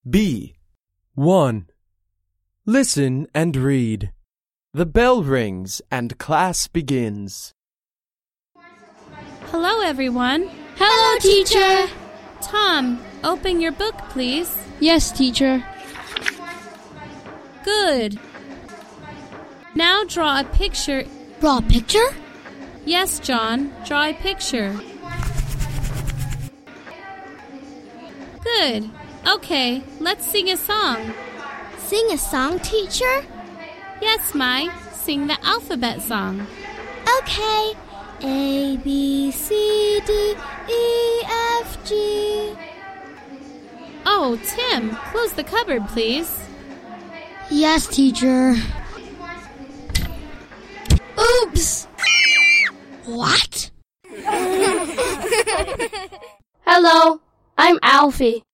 B. 1. Listen and read. The bell rings and class begins. Hello, everyone. Hello, teacher. Tom, open your book, please. Yes, teacher. Good. Now draw a picture. Draw a picture? Yes, John, draw a picture. Good. Okay, let's sing a song. Sing a song, teacher? Yes, Mai, sing the alphabet song. Okay. A, B, C, D, E, F, G. Oh, Tim, close the cupboard, please. Yes, teacher. Oops! What? Hello, I'm Alfie.